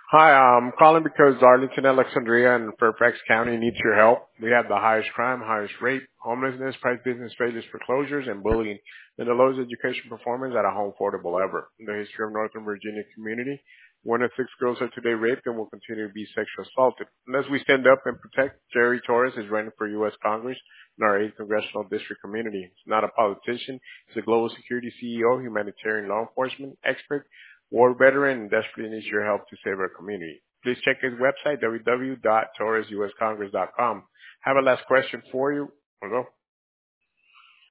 Hi, I'm calling because Arlington, Alexandria, and Fairfax County needs your help. We have the highest crime, highest rape, homelessness, price business failures, foreclosures, and bullying, and the lowest education performance at a home affordable ever. In the history of Northern Virginia community, 1 in 6 girls are today raped and will continue to be sexually assaulted. Unless we stand up and protect, Jerry Torres is running for U.S. Congress in our 8th Congressional District community. He's not a politician. He's a global security CEO, humanitarian law enforcement expert, war veteran, and desperately needs your help to save our community. Please check his website, www.torresuscongress.com. Have a last question for you. Hold on.